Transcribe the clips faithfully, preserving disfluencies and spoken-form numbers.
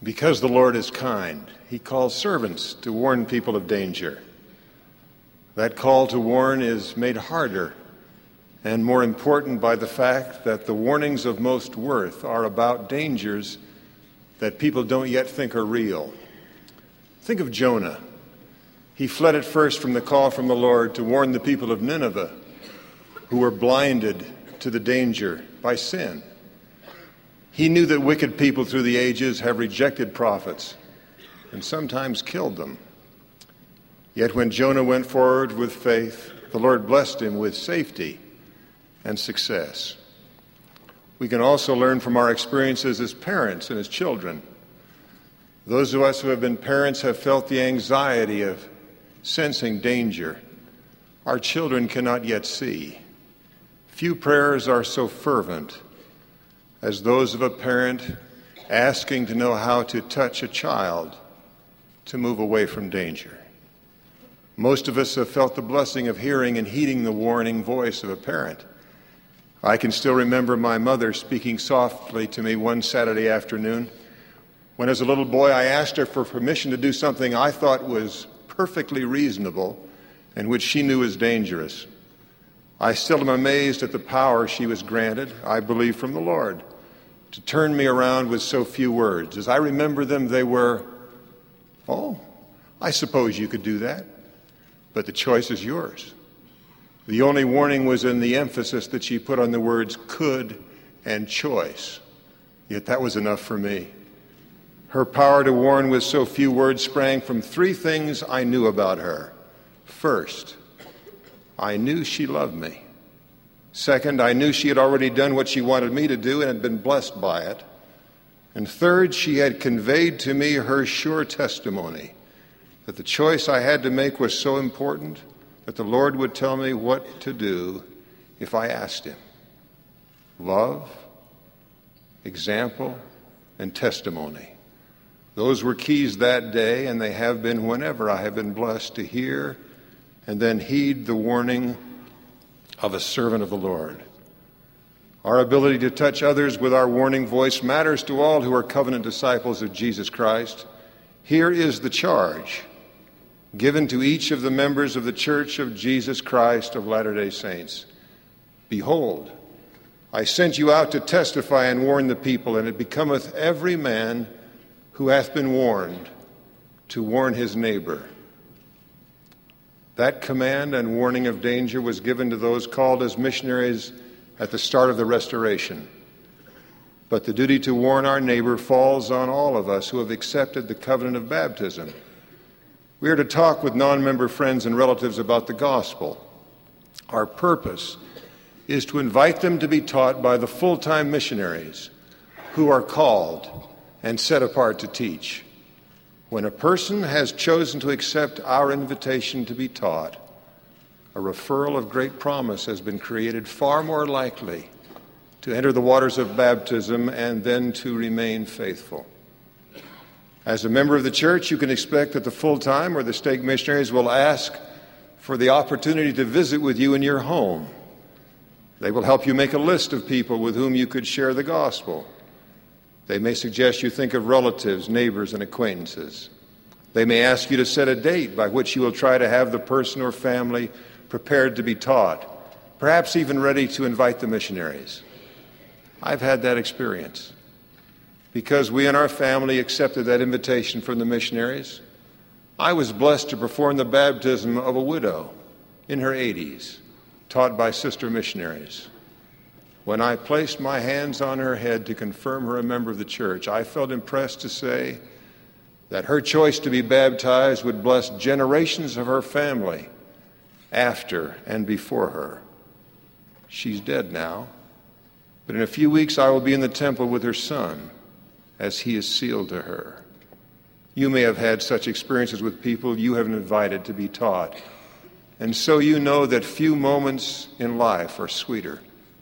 Because the Lord is kind, he calls servants to warn people of danger. That call to warn is made harder and more important by the fact that the warnings of most worth are about dangers that people don't yet think are real. Think of Jonah. He fled at first from the call from the Lord to warn the people of Nineveh, who were blinded to the danger by sin. He knew that wicked people through the ages have rejected prophets and sometimes killed them. Yet when Jonah went forward with faith, the Lord blessed him with safety and success. We can also learn from our experiences as parents and as children. Those of us who have been parents have felt the anxiety of sensing danger our children cannot yet see. Few prayers are so fervent as those of a parent asking to know how to touch a child to move away from danger. Most of us have felt the blessing of hearing and heeding the warning voice of a parent. I can still remember my mother speaking softly to me one Saturday afternoon when, as a little boy, I asked her for permission to do something I thought was perfectly reasonable and which she knew was dangerous. I still am amazed at the power she was granted, I believe from the Lord, to turn me around with so few words. As I remember them, they were, "Oh, I suppose you could do that, but the choice is yours." The only warning was in the emphasis that she put on the words could and choice. Yet that was enough for me. Her power to warn with so few words sprang from three things I knew about her. First, I knew she loved me. Second, I knew she had already done what she wanted me to do and had been blessed by it. And third, she had conveyed to me her sure testimony that the choice I had to make was so important that the Lord would tell me what to do if I asked him. Love, example, and testimony. Those were keys that day, and they have been whenever I have been blessed to hear and then heed the warning of a servant of the Lord. Our ability to touch others with our warning voice matters to all who are covenant disciples of Jesus Christ. Here is the charge given to each of the members of the Church of Jesus Christ of Latter-day Saints. Behold, I sent you out to testify and warn the people, and it becometh every man who hath been warned to warn his neighbor. That command and warning of danger was given to those called as missionaries at the start of the Restoration. But the duty to warn our neighbor falls on all of us who have accepted the covenant of baptism. We are to talk with non-member friends and relatives about the gospel. Our purpose is to invite them to be taught by the full-time missionaries who are called and set apart to teach. When a person has chosen to accept our invitation to be taught, a referral of great promise has been created, far more likely to enter the waters of baptism and then to remain faithful. As a member of the church, you can expect that the full-time or the stake missionaries will ask for the opportunity to visit with you in your home. They will help you make a list of people with whom you could share the gospel. They may suggest you think of relatives, neighbors, and acquaintances. They may ask you to set a date by which you will try to have the person or family prepared to be taught, perhaps even ready to invite the missionaries. I've had that experience. Because we and our family accepted that invitation from the missionaries, I was blessed to perform the baptism of a widow in her eighties, taught by sister missionaries. When I placed my hands on her head to confirm her a member of the church, I felt impressed to say that her choice to be baptized would bless generations of her family after and before her. She's dead now, but in a few weeks I will be in the temple with her son as he is sealed to her. You may have had such experiences with people you have invited to be taught, and so you know that few moments in life are sweeter.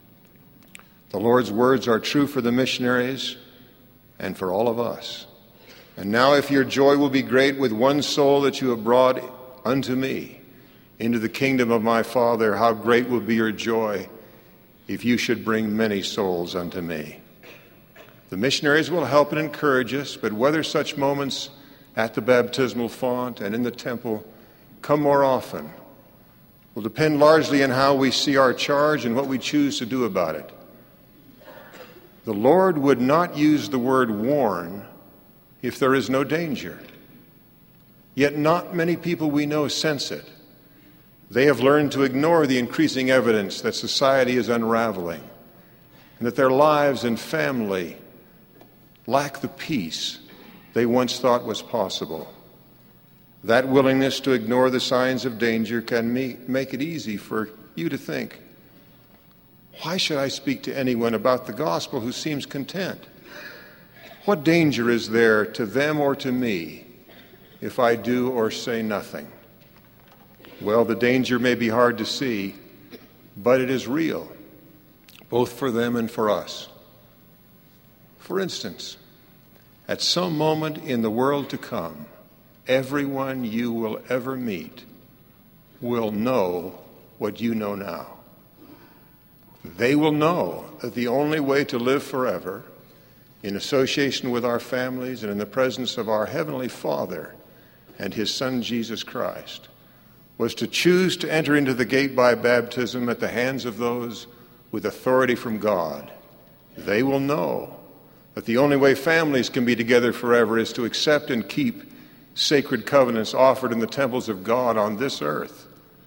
The Lord's words are true for the missionaries and for all of us. And now if your joy will be great with one soul that you have brought unto me into the kingdom of my Father, how great will be your joy if you should bring many souls unto me. The missionaries will help and encourage us, but whether such moments at the baptismal font and in the temple come more often will depend largely on how we see our charge and what we choose to do about it. The Lord would not use the word warn if there is no danger. Yet not many people we know sense it. They have learned to ignore the increasing evidence that society is unraveling and that their lives and family lack the peace they once thought was possible. That willingness to ignore the signs of danger can make it easy for you to think, why should I speak to anyone about the gospel who seems content? What danger is there to them or to me if I do or say nothing? Well, the danger may be hard to see, but it is real, both for them and for us. For instance, at some moment in the world to come, everyone you will ever meet will know what you know now. They will know that the only way to live forever, in association with our families and in the presence of our Heavenly Father and His Son Jesus Christ, was to choose to enter into the gate by baptism at the hands of those with authority from God. They will know that the only way families can be together forever is to accept and keep sacred covenants offered in the temples of God on this earth.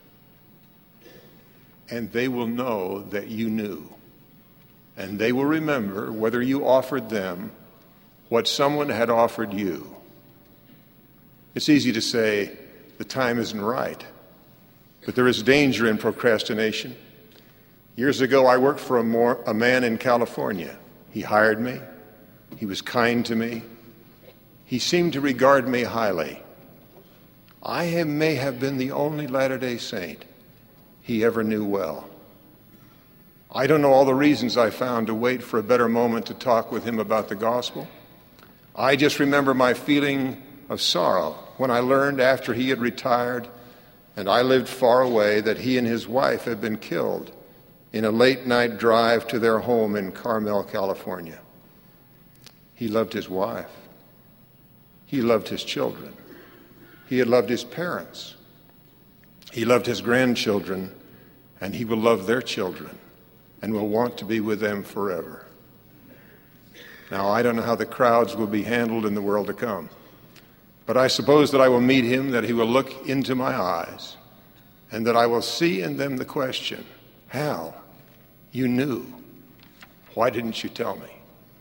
And they will know that you knew. And they will remember whether you offered them what someone had offered you. It's easy to say the time isn't right, but there is danger in procrastination. Years ago, I worked for a, more, a man in California. He hired me. He was kind to me. He seemed to regard me highly. I have, may have been the only Latter-day Saint he ever knew well. I don't know all the reasons I found to wait for a better moment to talk with him about the gospel. I just remember my feeling of sorrow when I learned after he had retired and I lived far away that he and his wife had been killed in a late-night drive to their home in Carmel, California. He loved his wife. He loved his children. He had loved his parents. He loved his grandchildren, and he will love their children and will want to be with them forever. Now, I don't know how the crowds will be handled in the world to come, but I suppose that I will meet him, that he will look into my eyes, and that I will see in them the question, Hal, you knew. Why didn't you tell me?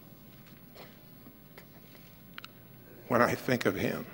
When I think of him,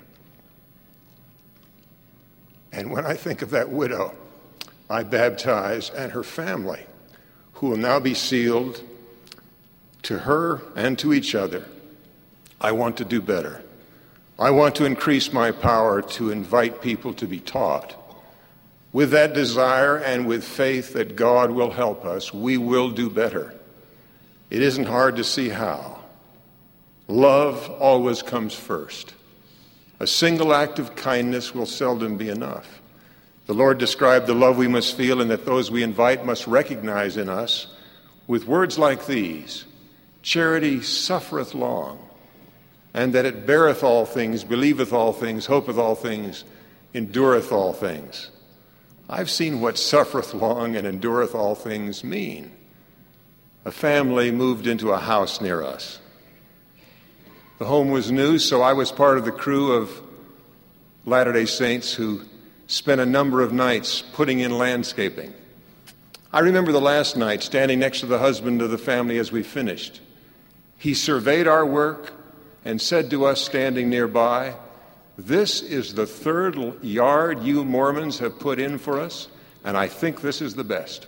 and when I think of that widow I baptized and her family, who will now be sealed to her and to each other, I want to do better. I want to increase my power to invite people to be taught. With that desire and with faith that God will help us, we will do better. It isn't hard to see how. Love always comes first. A single act of kindness will seldom be enough. The Lord described the love we must feel and that those we invite must recognize in us with words like these: charity suffereth long, and that it beareth all things, believeth all things, hopeth all things, endureth all things. I've seen what suffereth long and endureth all things mean. A family moved into a house near us. The home was new, so I was part of the crew of Latter-day Saints who spent a number of nights putting in landscaping. I remember the last night standing next to the husband of the family as we finished. He surveyed our work and said to us standing nearby, "This is the third yard you Mormons have put in for us, and I think this is the best."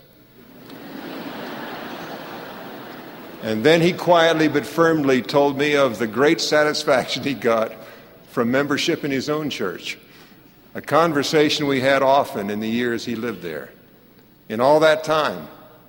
And then he quietly but firmly told me of the great satisfaction he got from membership in his own church, a conversation we had often in the years he lived there. In all that time,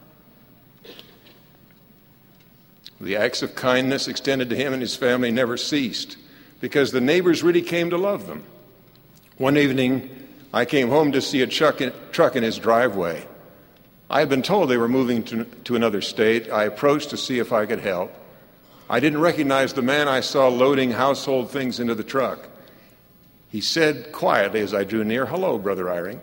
the acts of kindness extended to him and his family never ceased because the neighbors really came to love them. One evening, I came home to see a truck in, truck in his driveway. I had been told they were moving to, to another state. I approached to see if I could help. I didn't recognize the man I saw loading household things into the truck. He said quietly as I drew near, "Hello, Brother Eyring."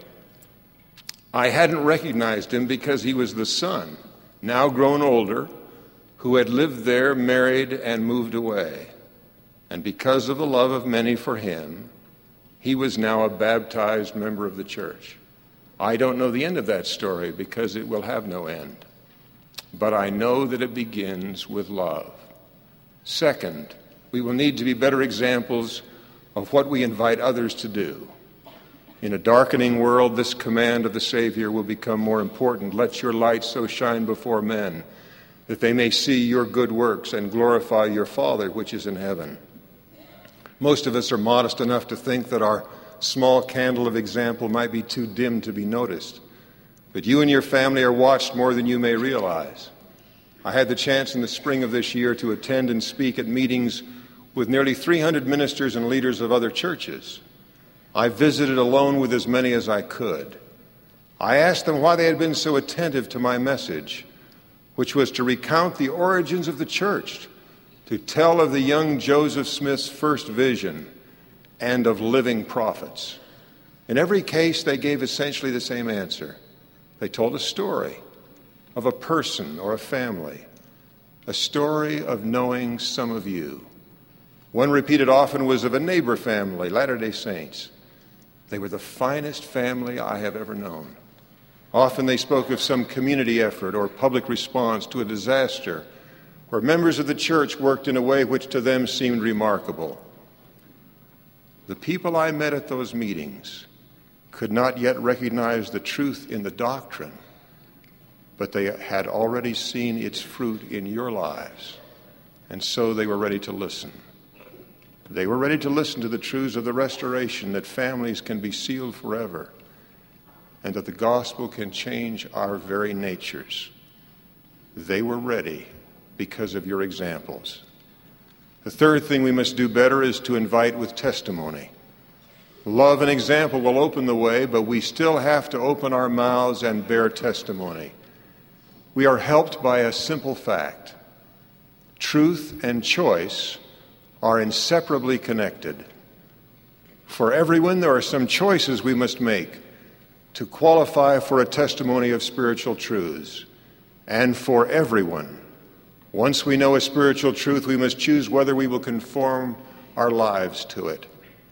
I hadn't recognized him because he was the son, now grown older, who had lived there, married, and moved away. And because of the love of many for him, he was now a baptized member of the church. I don't know the end of that story because it will have no end. But I know that it begins with love. Second, we will need to be better examples of what we invite others to do. In a darkening world, this command of the Savior will become more important. Let your light so shine before men that they may see your good works and glorify your Father which is in heaven. Most of us are modest enough to think that our small candle of example might be too dim to be noticed. But you and your family are watched more than you may realize. I had the chance in the spring of this year to attend and speak at meetings with nearly three hundred ministers and leaders of other churches. I visited alone with as many as I could. I asked them why they had been so attentive to my message, which was to recount the origins of the church, to tell of the young Joseph Smith's first vision, and of living prophets. In every case, they gave essentially the same answer. They told a story of a person or a family, a story of knowing some of you. One repeated often was of a neighbor family, Latter-day Saints. They were the finest family I have ever known. Often they spoke of some community effort or public response to a disaster where members of the church worked in a way which to them seemed remarkable. The people I met at those meetings could not yet recognize the truth in the doctrine, but they had already seen its fruit in your lives, and so they were ready to listen. They were ready to listen to the truths of the restoration, that families can be sealed forever, and that the gospel can change our very natures. They were ready because of your examples. The third thing we must do better is to invite with testimony. Love and example will open the way, but we still have to open our mouths and bear testimony. We are helped by a simple fact. Truth and choice are inseparably connected. For everyone, there are some choices we must make to qualify for a testimony of spiritual truths. And for everyone, once we know a spiritual truth, we must choose whether we will conform our lives to it.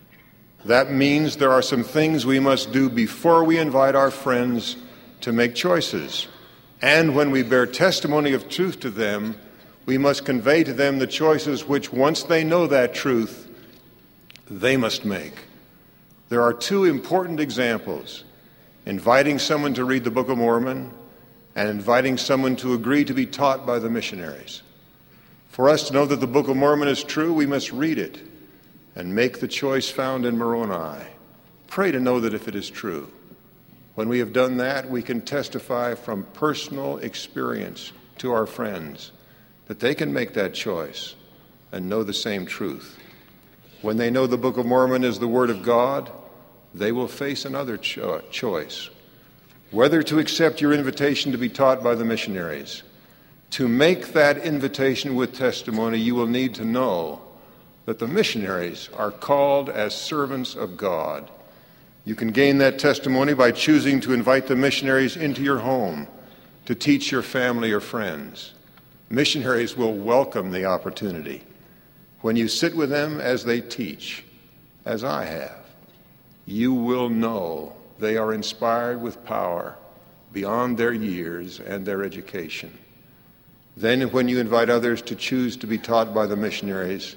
That means there are some things we must do before we invite our friends to make choices. And when we bear testimony of truth to them, we must convey to them the choices which, once they know that truth, they must make. There are two important examples: inviting someone to read the Book of Mormon and inviting someone to agree to be taught by the missionaries. For us to know that the Book of Mormon is true, we must read it and make the choice found in Moroni. Pray to know that if it is true. When we have done that, we can testify from personal experience to our friends that they can make that choice and know the same truth. When they know the Book of Mormon is the Word of God, they will face another cho- choice, whether to accept your invitation to be taught by the missionaries. To make that invitation with testimony, you will need to know that the missionaries are called as servants of God. You can gain that testimony by choosing to invite the missionaries into your home to teach your family or friends. Missionaries will welcome the opportunity. When you sit with them as they teach, as I have, you will know they are inspired with power beyond their years and their education. Then when you invite others to choose to be taught by the missionaries,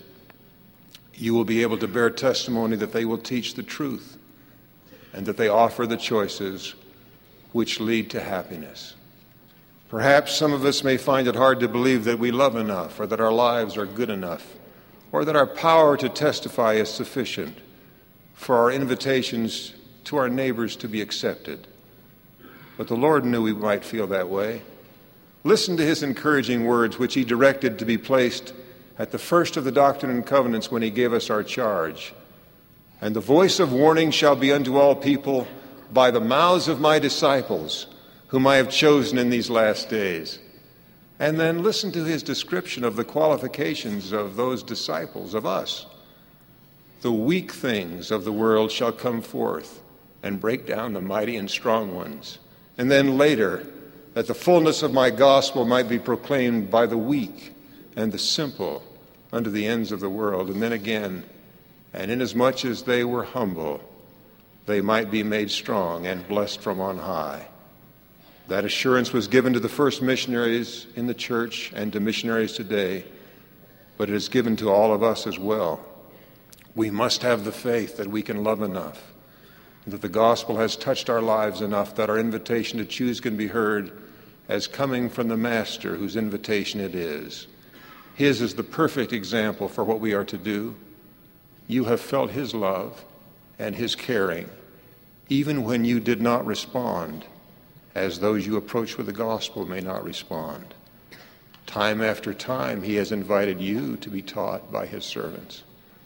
you will be able to bear testimony that they will teach the truth and that they offer the choices which lead to happiness. Perhaps some of us may find it hard to believe that we love enough, or that our lives are good enough, or that our power to testify is sufficient for our invitations to our neighbors to be accepted. But the Lord knew we might feel that way. Listen to his encouraging words, which he directed to be placed at the first of the Doctrine and Covenants when he gave us our charge. And the voice of warning shall be unto all people by the mouths of my disciples, whom I have chosen in these last days. And then listen to his description of the qualifications of those disciples, of us. The weak things of the world shall come forth and break down the mighty and strong ones. And then later, that the fullness of my gospel might be proclaimed by the weak and the simple unto the ends of the world. And then again, and inasmuch as they were humble, they might be made strong and blessed from on high. That assurance was given to the first missionaries in the church and to missionaries today, but it is given to all of us as well. We must have the faith that we can love enough, that the gospel has touched our lives enough that our invitation to choose can be heard as coming from the Master whose invitation it is. His is the perfect example for what we are to do. You have felt his love and his caring, even when you did not respond, as those you approach with the gospel may not respond. Time after time, he has invited you to be taught by his servants.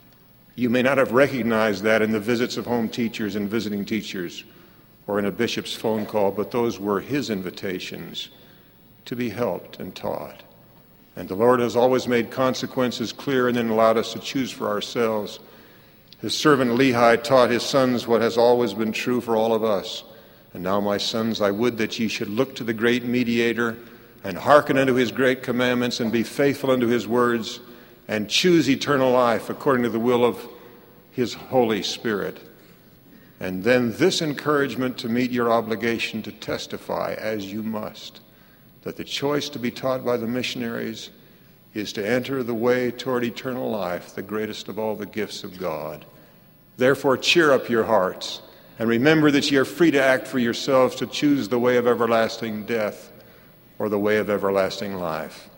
You may not have recognized that in the visits of home teachers and visiting teachers or in a bishop's phone call, but those were his invitations to be helped and taught. And the Lord has always made consequences clear and then allowed us to choose for ourselves. His servant Lehi taught his sons what has always been true for all of us. And now, my sons, I would that ye should look to the great mediator and hearken unto his great commandments and be faithful unto his words and choose eternal life according to the will of his Holy Spirit. And then this encouragement to meet your obligation to testify, as you must, that the choice to be taught by the missionaries is to enter the way toward eternal life, the greatest of all the gifts of God. Therefore, cheer up your hearts, and remember that ye are free to act for yourselves to choose the way of everlasting death or the way of everlasting life.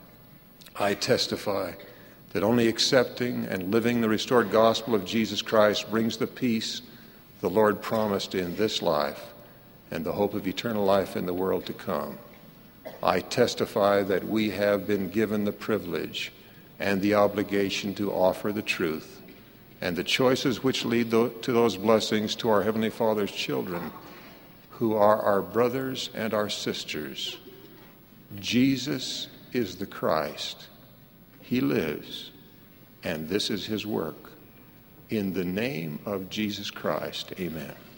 I testify that only accepting and living the restored gospel of Jesus Christ brings the peace the Lord promised in this life and the hope of eternal life in the world to come. I testify that we have been given the privilege and the obligation to offer the truth and the choices which lead to those blessings to our Heavenly Father's children, who are our brothers and our sisters. Jesus is the Christ. He lives, and this is his work. In the name of Jesus Christ, amen.